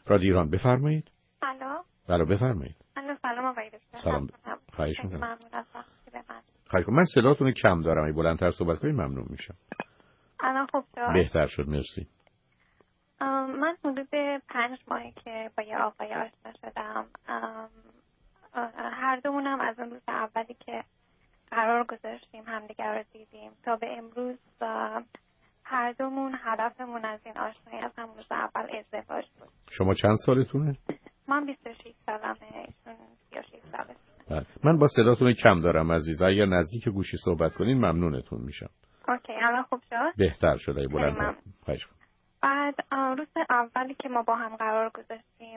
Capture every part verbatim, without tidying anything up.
رادیو ایران بفرمایید. الو. الو بفرمایید. الو سلام آقای دکتر. سلام. خواهش می‌کنم. ممنون از وقتی به من. خواهش می‌کنم. من صداتون کم دارم. اگه بلندتر صحبت کنید ممنون میشم. الان خوب شد. بهتر شد مرسی. من حدود پنج ماهی که با یه آقای آشنا شدم. هر دومونم از اون روز اولی که قرار گذاشتیم همدیگر رو دیدیم تا به امروز هر دومون هدفمون از این آشنایی از همون روز اول ازدواج بود. شما چند سالتونه؟ من بیست و شش سالمه، ایشون سی و شش سالشه. من با صداتون کم دارم عزیز. اگر نزدیک گوشی صحبت کنین ممنونتون میشم. اوکی الان خوب شد؟ بهتر شد. ای بلند. خواهش می‌کنم. بعد روز اولی که ما با هم قرار گذاشتیم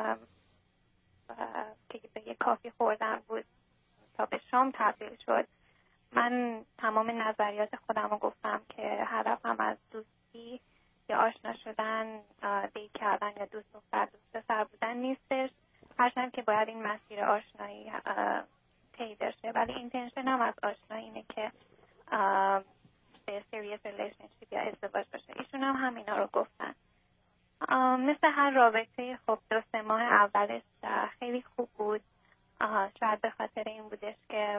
که به یه کافی خوردن بود تا به شام تبدیل شد. من تمام نظریات خودم رو گفتم که هدفم از دوستی یا آشنا شدن، دیت کردن یا دوست دختر دوست پسر بودن نیستش، هرچند که باید این مسیر آشنایی طی بشه، ولی اینتنشنم از آشنایی اینه که به سریس ریلیشنشیپ یا ازدواج باشه. ایشون هم همینا رو گفتن. مثل هر رابطه خب دو سه ماه اولش خیلی خوب بود. شاید به خاطر این بودش که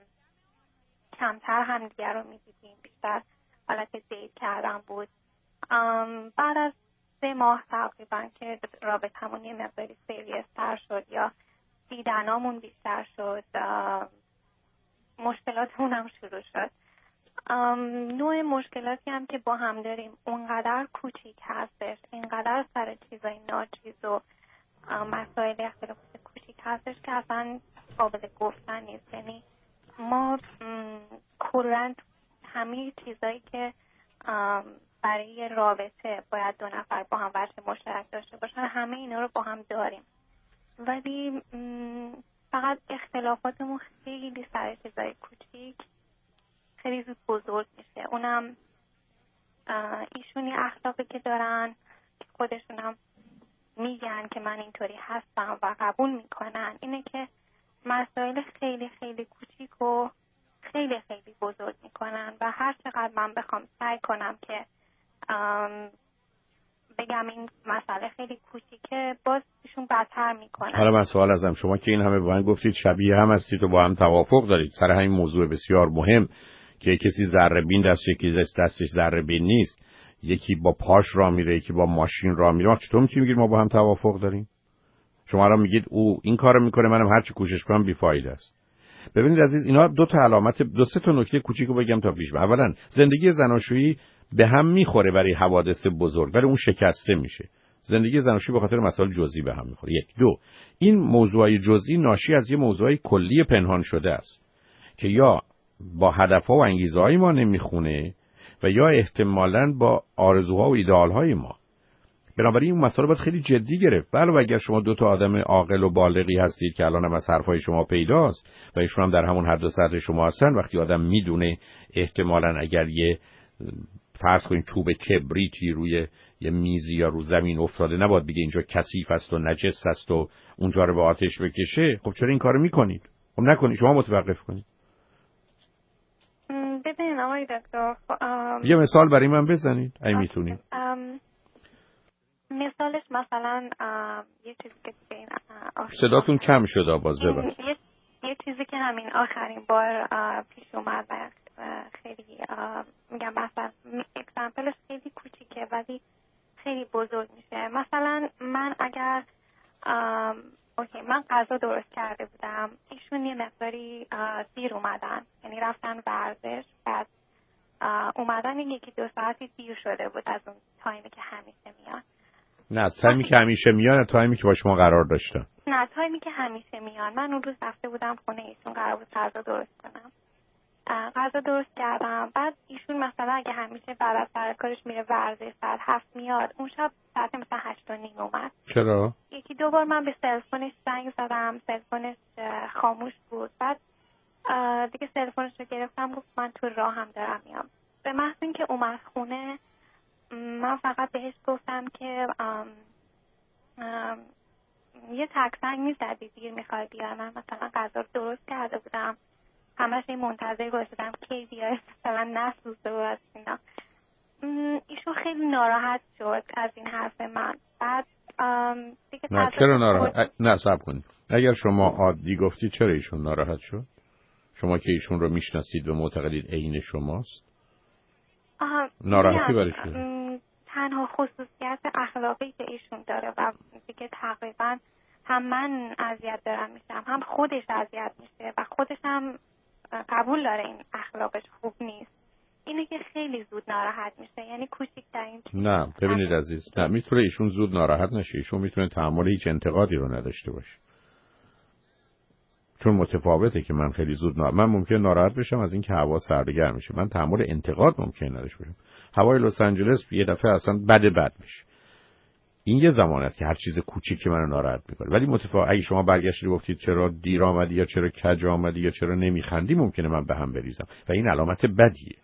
کمتر همدیگر رو میدیدیم، بیشتر حالت دیت کردن بود. بعد از سه ماه تقریبا که رابطمون یه مقداری سریس تر شد یا دیدنامون بیشتر شد، مشکلاتمون هم شروع شد. نوع مشکلاتی هم که با هم داریم اونقدر کوچیک هستش، اینقدر سر چیزای ناچیز و مسائل اختلافات کوچیک هستش که اصلا قابل گفتن نیست. یعنی ما کلاً همه چیزایی که برای رابطه باید دو نفر با هم وجه مشترک داشته باشن همه اینا رو با هم داریم، ولی فقط اختلافاتمون خیلی سر چیزای کوچیک خیلی زود بزرگ میشه. اونم ایشونی اخلاقی که دارن که خودشون هم میگن که من اینطوری هستم و قبول میکنن اینه که مسائل خیلی خیلی کوچیک و خیلی خیلی بزرگ میکنن و هر چقدر من بخوام سعی کنم که بگم این مسئله خیلی کوچیکه باز ایشون بدتر میکنن. حالا من سوال ازم، شما که این همه با من گفتید شبیه هم هستید و با هم توافق دارید سر همین موضوع بسیار مهم که کسی ذره بین دست یکی دستش ذره بین نیست، یکی با پاش راه میره یکی با ماشین راه میره، چطور میتونید بگید ما با هم توافق داریم؟ شما الان میگید او این کارو میکنه منم هر چی کوشش کنم بیفایده است. ببینید عزیز، اینا دو تا علامت، دو سه تا نکته کوچیکو بگم تا پیش. اولا زندگی زناشویی به هم میخوره برای حوادث بزرگ ولی اون شکسته میشه. زندگی زناشویی به خاطر مسائل جزئی به هم میخوره. یک. دو، این موضوعای جزئی ناشی از یه موضوعای کلی پنهان شده است که یا با هدفها و انگیزه‌های ما نمیخونه و یا احتمالاً با آرزوها و ایدئالهای ما. بنابراین این مسئله باید خیلی جدی گرفت. علاوه اگر شما دو تا آدم عاقل و بالغی هستید که الان هم از حرفای شما پیداست و ایشون هم در همون حد و سطح شما هستن، وقتی آدم میدونه احتمالاً اگر یه فرض کنید چوب کبریتی روی یه میزی یا رو زمین افتاده نباید بگه اینجا کثیف است و نجس است و اونجا رو به آتش بکشه. خب چرا این کارو میکنید؟ خب نکنید، شما متوقف کنید. ببین آقای دکتر یه مثال برای من بزنید اگه میتونید. مثالش مثلا یه چیزی که این صداتون کم شده باز ببخشید. یه یه چیزی که همین آخرین بار پیش اومد و خیلی میگم مثلا اگزمپلش خیلی کوچیکه ولی خیلی بزرگ میشه. مثلا من اگر اوکی من غذا درست کرده بودم، ایشون یه مقداری دیر اومدن، یعنی رفتن ورزش، بعد اومدن یکی دو ساعتی دیر شده بود از اون تایمی که همیشه میان. نه تایمی که همیشه میان، تایمی که با شما قرار داشتن. نه تایمی که همیشه میان. من اون روز رفته بودم خونه ایشون، قرار بود غذا درست کنم. غذا درست کردم، بعد ایشون مثلا اگه همیشه بعد از سر کارش میره ورزش ساعت هفت میاد، اون شب ساعت مثلا هشت و نیم اومد. چرا؟ یکی دو بار من به تلفنش زنگ زدم، تلفنش خاموش بود. بعد دیگه تلفنش رو گرفتم، گفت من تو راهم دارم میام. به محض اینکه اومد خونه من فقط بهش گفتم که ام ام یه تکسنگ میزدی دیر میخوای بیای. من مثلا غذا رو درست کرده بودم، همش این منتظر گذاشتم کی بیای مثلا نسوزه و از اینا. ایشون خیلی ناراحت شد از این حرف من. بعد دیگه نه چرا ناراحت؟ نه صبر کنید. اگر شما عادی گفتی چرا ایشون ناراحت شد؟ شما که ایشون رو میشناسید و معتقدید عین شماست. ناراحتی برای چیه؟ تنها خصوصیت اخلاقی که ایشون داره و دیگه تقریبا هم من اذیت دارم میشم هم خودش اذیت میشه و خودش هم قبول داره این اخلاقش خوب نیست. اینه که خیلی زود ناراحت میشه. یعنی کوچیک‌ترین چیز. نه ببینید عزیز، نه میتونه ایشون زود ناراحت نشه. ایشون میتونه تحمل هیچ انتقادی رو نداشته باشه. چون متفاوته که من خیلی زود ناراحت، من ممکن ناراحت بشم از اینکه هوا سرد گرم میشه. من تحمل انتقاد ممکن نداشته باشم. هوای لس آنجلس یه دفعه اصلا بد بد میشه. این یه زمان است که هر چیز کوچیکی منو ناراحت میکنه. ولی متفاوت اگه شما برگشتید گفتید چرا دیر آمدی یا چرا کج آمدی یا چرا نمیخندی، ممکنه من به هم بریزم و این علامت بدیه.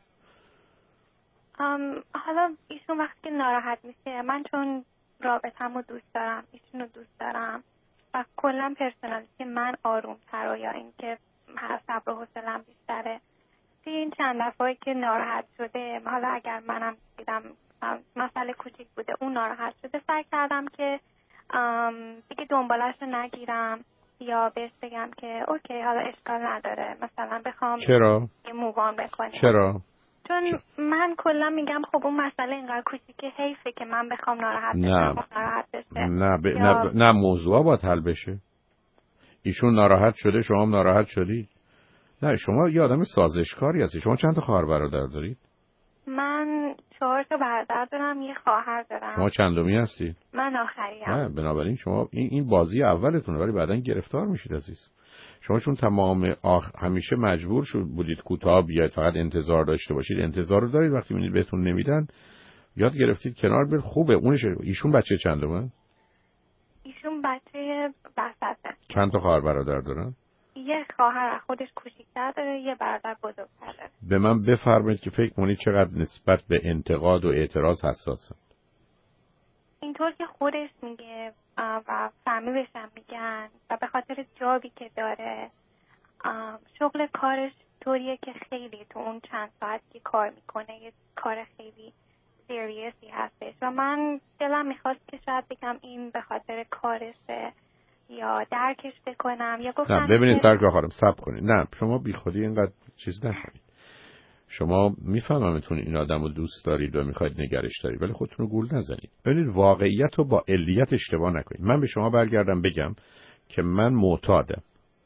ام حالا ایشون وقتی که ناراحت میشه، من چون رابطه‌مو دوست دارم، ایشونو دوست دارم و کلا پرسونالیتی من آروم‌تره یا اینکه صبر و حوصله‌ام بیشتره. این چند دفعه که ناراحت شده، حالا اگر منم دیدم مسئله کوچیک بوده اون ناراحت شده، سعی کردم که دیگه دنبالش رو نگیرم یا بهش بگم که اوکی حالا اشکال نداره، مثلا بخوام چرا؟ یه مووان بکنیم. چرا؟ چون چرا؟ من کلا میگم خب اون مسئله اینقدر کوچیکه، حیفه که من بخوام ناراحت نه. بشم ناراحت بشه. نه ب... یا... نه نه موضوعا باید حل بشه. ایشون ناراحت شده، شما هم ناراحت شدید. نه شما یه آدم سازشکاری هستی. شما چند تا خواهر برادر دارید؟ من چهار تا برادر دارم، یه خواهر دارم. شما چندمی هستی؟ من آخریم. نه بنابراین شما این این بازی اولتونه، ولی بعداً گرفتار میشید عزیز. شما چون تمام آخ... همیشه مجبور شد بودید کوتاه بیاید، فقط انتظار داشته باشید، انتظار رو دارید، وقتی میبینید بهتون نمیدن یاد گرفتید کنار بر. خوبه اونش. ایشون بچه چندمه؟ ایشون بچه وسطه. چند تا خواهر برادر دارن؟ یه خواهر خودش کوچیک‌تر داره، یه برادر بزرگتر داره. به من بفرمایید که فکر کنید چقدر نسبت به انتقاد و اعتراض حساسن. اینطور که خودش میگه و فامیلش هم میگن و به خاطر جابی که داره، شغل کارش طوریه که خیلی تو اون چند ساعت که کار میکنه یه کار خیلی سیریسی هستش و من دلم میخواست که شاید بگم این به خاطر کارشه یا درکش بکنم یا گفتم نه ببینید سرکار خانم صبر کنید. نه شما بی خودی اینقدر چیز نکنید. شما میفهممتون این آدمو دوست دارید و میخواید نگرش دارید، ولی خودتون رو گول نزنید. ببینید واقعیت رو با علیت اشتباه نکنید. من به شما برگردم بگم که من معتادم.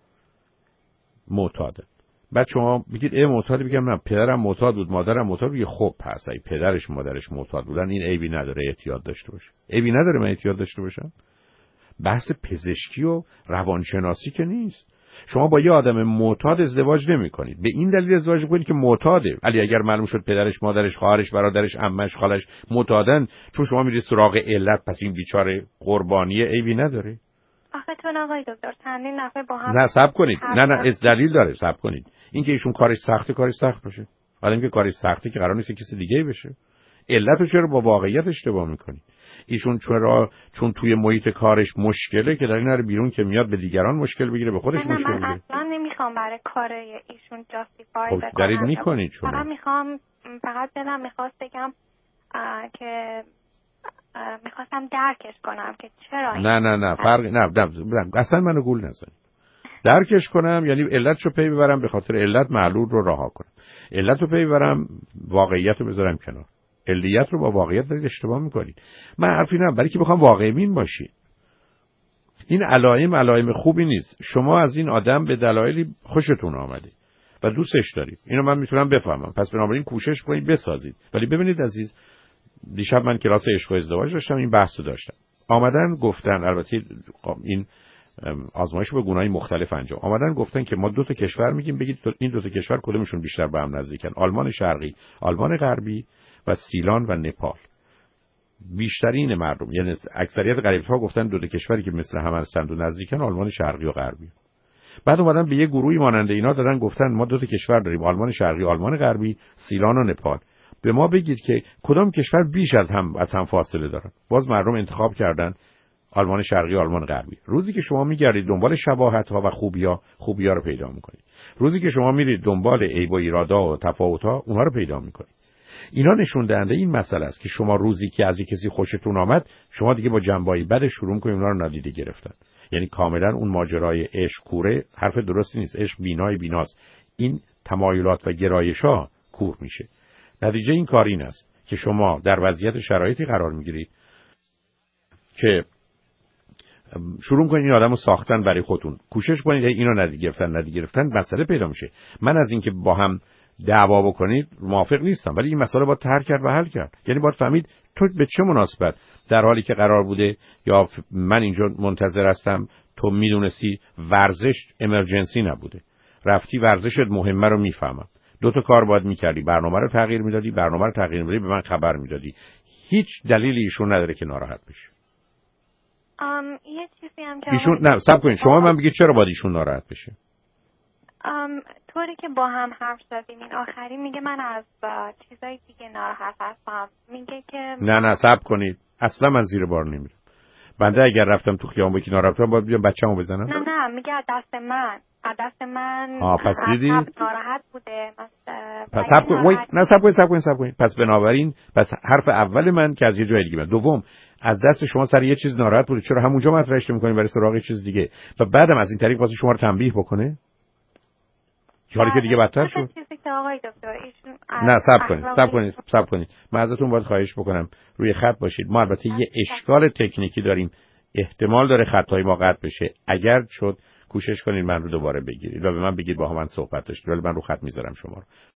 معتادم. بعد شما بگید ای معتاد، بگم نه پدرم معتاد بود، مادرم معتاد بود. خب پس ای پدرش مادرش معتاد بودن این عیبی نداره اعتیاد داشته باشه. عیبی نداره من اعتیاد داشته باشم. بحث پزشکی و روانشناسی که نیست. شما با یه آدم معتاد ازدواج نمی کنید. به این دلیل ازدواج میکنید که معتاده. ولی اگر معلوم شد پدرش، مادرش، خواهرش، برادرش، عمش، خالش معتادن، چون شما میرید سراغ علت، پس این بیچاره قربانیه، عیبی نداره. آخه چون آقای دکتر چندین نفر با هم نه صبر کنید. نه نه از دلیل داره. صبر کنید. اینکه ایشون کارش سخته، کارش سخت باشه. حالا اینکه کارش سخته که قرار نیست کسی دیگه ای بشه. علتو چرا با واقعیت اشتباه میکنید؟ ایشون چرا چون توی محیط کارش مشکله که در این هر بیرون که میاد به دیگران مشکل بگیره، به خودش من مشکل بگیره. من اصلا نمیخوام برای کار ایشون جاستیفای خب بکنم. دارید میکنید شما. فقط میخوام فقط دلم میخواست بگم که میخواستم درکش کنم که چرا این نه نه نه فرق نه, نه, نه اصلا منو گول نزنید. درکش کنم یعنی علتشو پی ببرم، به خاطر علت معلول رو رها کنم. علتو پی ببرم، واقعیتو بذارم کنار. علیت رو با واقعیت دارید اشتباه میکنید. من حرفی ندارم، برای که بخوام واقع بین باشید. این علائم علائم خوبی نیست. شما از این آدم به دلایلی خوشتون آمده و دوستش دارید، اینو من میتونم بفهمم. پس بنابراین کوشش کنید بسازید. ولی ببینید عزیز، دیشب من کلاس عشق و ازدواج داشتم، این بحثو داشتم. آمدن گفتن، البته این آزمایش به گونه‌های مختلف انجام آمدن، گفتن که ما دو تا کشور میگیم، بگید این دو تا کشور کدومشون بیشتر به هم نزدیکن؟ آلمان شرقی، آلمان غربی و سیلان و نپال. بیشترین مردم یعنی اکثریت غریب‌ها گفتن دو تا کشوری که مثل هم هستند و نزدیکن آلمان شرقی و غربی. بعد اومدن به یه گروهی مانند اینا دادن گفتن ما دو تا کشور داریم، آلمان شرقی، آلمان غربی، سیلان و نپال. به ما بگید که کدام کشور بیش از هم از هم فاصله دارن. باز مردم انتخاب کردن آلمان شرقی و آلمان غربی. روزی که شما میگردید دنبال شباهت‌ها و خوبی‌ها، خوبی‌ها رو پیدا می‌کنید. روزی که شما میرید دنبال عیب و ایرادها و تفاوت‌ها، اونها رو پیدا می‌کنید. اینا نشون دهنده این مسئله است که شما روزی که از یک کسی خوشتون آمد، شما دیگه با جنبه‌های بعد شروع کنید اونا رو نادیده گرفتن. یعنی کاملا اون ماجرای عشق کوره حرف درستی نیست. عشق بینای بیناست. این تمایلات و گرایش‌ها کور میشه. نتیجه این کار این است که شما در وضعیت شرایطی قرار میگیرید که شروع کنید این آدمو ساختن برای خودتون. کوشش کنید اینو ندیده گرفتن ندیده گرفتن مسئله پیدا میشه. من از اینکه با هم دعوا بکنید موافق نیستم، ولی این مسئله باید طرح کرد و حل کرد. یعنی باید فهمید تو به چه مناسبت در حالی که قرار بوده یا من اینجا منتظر هستم تو میدونستی ورزش امرجنسی نبوده، رفتی ورزشت مهمه رو میفهمم، دو تا کار باید میکردی، برنامه رو تغییر میدادی، برنامه رو تغییر میدادی، به من خبر میدادی. هیچ دلیلی ایشون نداره که ناراحت بشه. ام یه چیزی هم که ایشون نه صبر کنید، شما من بگید چرا باید ایشون ناراحت بشه؟ ام طوری که با هم حرف زدیم این آخری میگه من از چیزای دیگه ناراحت هستم. میگه که نه نه صبر کنید، اصلا من زیر بار نمیرم. بنده اگر رفتم تو خیابون یکی ناراحت باید بیام بچه‌مو بزنم؟ نه نه میگه از دست من از دست من آه پس دیدی ناراحت بوده. پس صبر کنید وای نه صبر کنید صبر کنید صبر کنید پس بنابراین پس حرف اول من که از یه جای دیگه من دوم از دست شما سر یه چیز ناراحت بوده، چرا همونجا مطرحش نمی‌کنید برای سراغ یه چیز دیگه و بعدم از این طریق واسه شما رو تنبیه بکنه حالی که دیگه بدتر شد؟ نه صبر کنید صبر کنید صبر کنید من ازتون باید خواهش بکنم روی خط باشید. ما البته یه اشکال تکنیکی داریم، احتمال داره خطای ما قطع بشه. اگر شد کوشش کنید من رو دوباره بگیرید و به من بگید با هم من صحبت داشتید، ولی من رو خط میذارم شما رو.